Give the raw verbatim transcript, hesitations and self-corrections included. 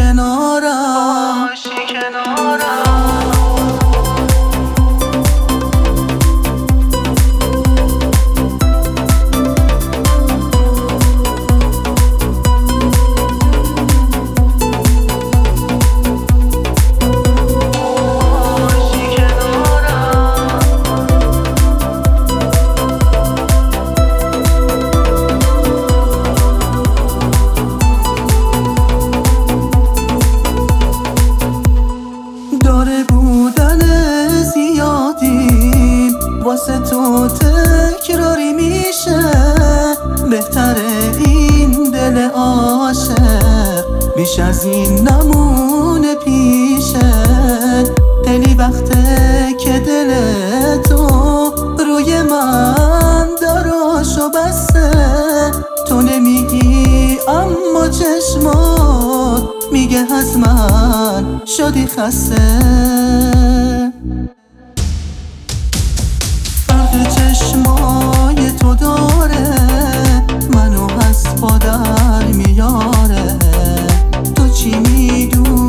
کنارم، باشی کنارم. داره بودن زیادیم واسه تو تکراری میشه، بهتره این دل عاشق بیش از این نمونه پیشه. خیلی وقته که دل تو روی من دراشو بسته، تو نمیگی اما چشمات میگه از من شدی خسته. فرق چشمای تو داره منو از پا در میاره، تو چی میدونی